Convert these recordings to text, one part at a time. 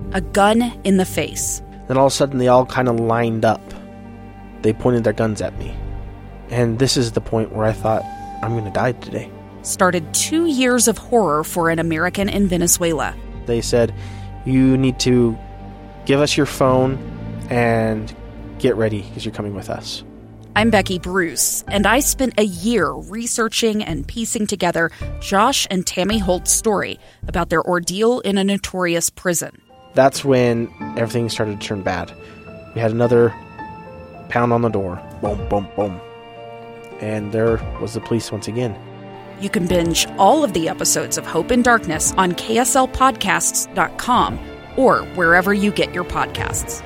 a gun in the face. Then all of a sudden they all kind of lined up. They pointed their guns at me. And this is the point where I thought, I'm going to die today. Started 2 years of horror for an American in Venezuela. They said, you need to give us your phone and get ready because you're coming with us. I'm Becky Bruce, and I spent a year researching and piecing together Josh and Tammy Holt's story about their ordeal in a notorious prison. That's when everything started to turn bad. We had another pound on the door. Boom, boom, boom. And there was the police once again. You can binge all of the episodes of Hope in Darkness on KSLpodcasts.com or wherever you get your podcasts.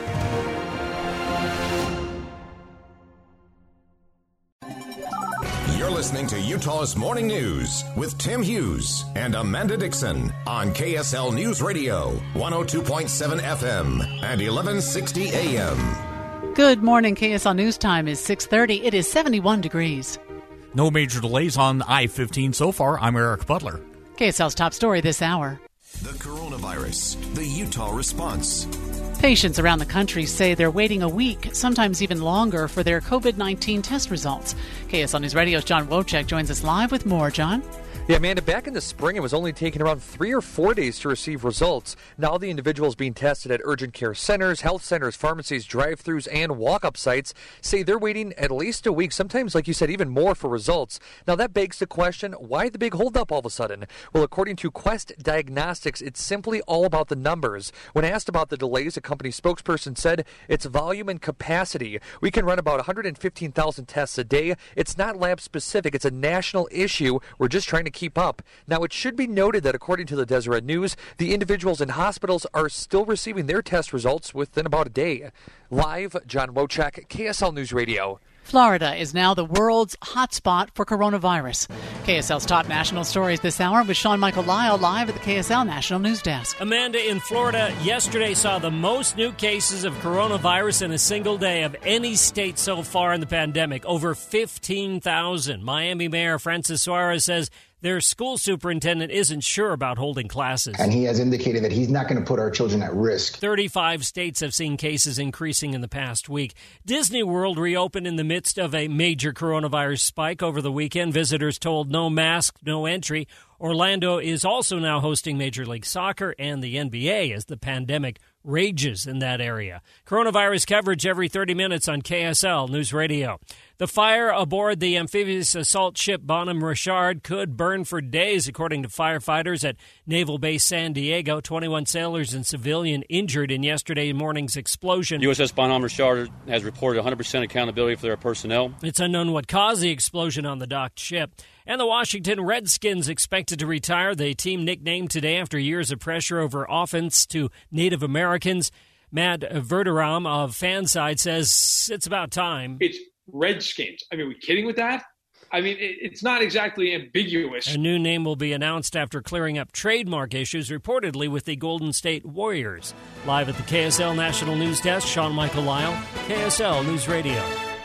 You're listening to Utah's Morning News with Tim Hughes and Amanda Dixon on KSL News Radio, 102.7 FM and 1160 AM. Good morning. KSL News Time is 6:30. It is 71 degrees. No major delays on I-15 so far. I'm Eric Butler. KSL's top story this hour. The coronavirus, the Utah response. Patients around the country say they're waiting a week, sometimes even longer, for their COVID-19 test results. KSL News Radio's John Wojcik joins us live with more. John? Yeah, Amanda, back in the spring, it was only taking around 3 or 4 days to receive results. Now the individuals being tested at urgent care centers, health centers, pharmacies, drive-thrus, and walk-up sites say they're waiting at least a week, sometimes, like you said, even more for results. Now that begs the question, why the big holdup all of a sudden? Well, according to Quest Diagnostics, it's simply all about the numbers. When asked about the delays, a company spokesperson said it's volume and capacity. We can run about 115,000 tests a day. It's not lab-specific. It's a national issue. We're just trying to keep up. Now, it should be noted that according to the Deseret News, the individuals in hospitals are still receiving their test results within about a day. Live, John Wojcik, KSL News Radio. Florida is now the world's hotspot for coronavirus. KSL's top national stories this hour with Sean Michael Lyle live at the KSL National News Desk. Amanda, in Florida, yesterday saw the most new cases of coronavirus in a single day of any state so far in the pandemic, over 15,000. Miami Mayor Francis Suarez says their school superintendent isn't sure about holding classes. And he has indicated that he's not going to put our children at risk. 35 states have seen cases increasing in the past week. Disney World reopened in the midst of a major coronavirus spike over the weekend. Visitors told no mask, no entry. Orlando is also now hosting Major League Soccer and the NBA as the pandemic rages in that area. Coronavirus coverage every 30 minutes on KSL News Radio. The fire aboard the amphibious assault ship Bonhomme Richard could burn for days, according to firefighters at Naval Base San Diego. 21 sailors and civilian injured in yesterday morning's explosion. USS Bonhomme Richard has reported 100% accountability for their personnel. It's unknown what caused the explosion on the docked ship. And the Washington Redskins expected to retire. The team nicknamed today after years of pressure over offense to Native Americans. Matt Verderam of Fanside says it's about time. It's Redskins. I mean, are we kidding with that? I mean, it's not exactly ambiguous. A new name will be announced after clearing up trademark issues, reportedly with the Golden State Warriors. Live at the KSL National News Desk, Sean Michael Lyle, KSL News Radio.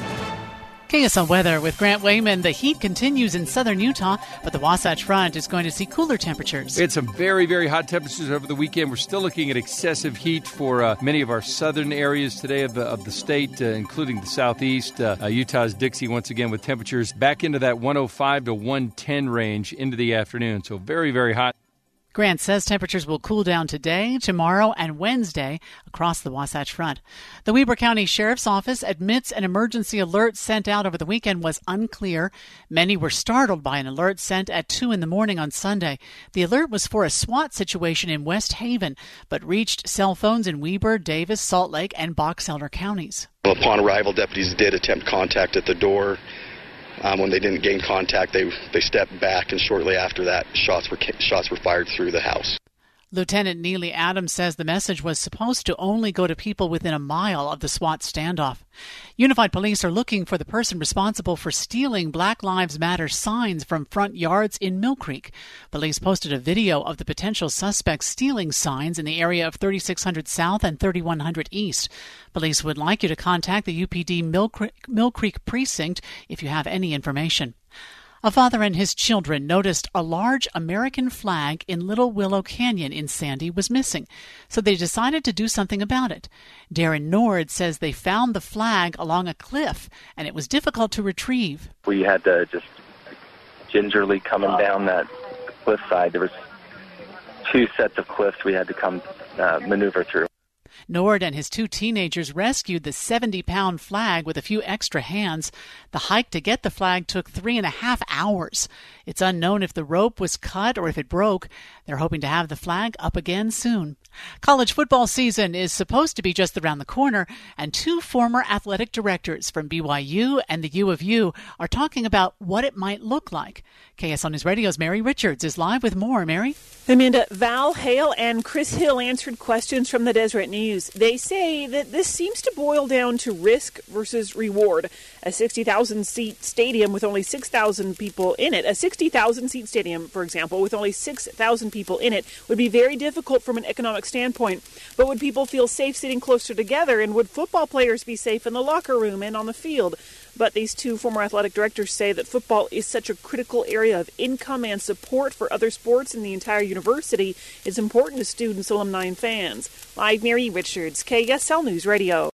KSL weather with Grant Wayman. The heat continues in southern Utah, but the Wasatch Front is going to see cooler temperatures. It's some very, very hot temperatures over the weekend. We're still looking at excessive heat for many of our southern areas today of the state, including the southeast. Utah's Dixie once again with temperatures back into that 105 to 110 range into the afternoon. So very, very hot. Grant says temperatures will cool down today, tomorrow, and Wednesday across the Wasatch Front. The Weber County Sheriff's Office admits an emergency alert sent out over the weekend was unclear. Many were startled by an alert sent at 2 in the morning on Sunday. The alert was for a SWAT situation in West Haven, but reached cell phones in Weber, Davis, Salt Lake, and Box Elder counties. Upon arrival, deputies did attempt contact at the door. When they didn't gain contact, they stepped back, and shortly after that, shots were fired through the house. Lieutenant Neely Adams says the message was supposed to only go to people within a mile of the SWAT standoff. Unified Police are looking for the person responsible for stealing Black Lives Matter signs from front yards in Mill Creek. Police posted a video of the potential suspect stealing signs in the area of 3600 South and 3100 East. Police would like you to contact the UPD Mill Creek precinct if you have any information. A father and his children noticed a large American flag in Little Willow Canyon in Sandy was missing, so they decided to do something about it. Darren Nord says they found the flag along a cliff, and it was difficult to retrieve. We had to just gingerly coming down that cliffside. There was 2 sets of cliffs we had to come maneuver through. Nord and his 2 teenagers rescued the 70-pound flag with a few extra hands. The hike to get the flag took 3.5 hours. It's unknown if the rope was cut or if it broke. They're hoping to have the flag up again soon. College football season is supposed to be just around the corner, and 2 former athletic directors from BYU and the U of U are talking about what it might look like. KSL News Radio's Mary Richards is live with more. Mary? Amanda, Val Hale and Chris Hill answered questions from the Deseret News. They say that this seems to boil down to risk versus reward. A 60,000-seat stadium with only 6,000 people in it, a 60,000-seat stadium, for example, with only 6,000 people in it, would be very difficult from an economic standpoint. But would people feel safe sitting closer together, and would football players be safe in the locker room and on the field? But these 2 former athletic directors say that football is such a critical area of income and support for other sports in the entire university. It's important to students, alumni, and fans. Live, Mary Richards, KSL News Radio.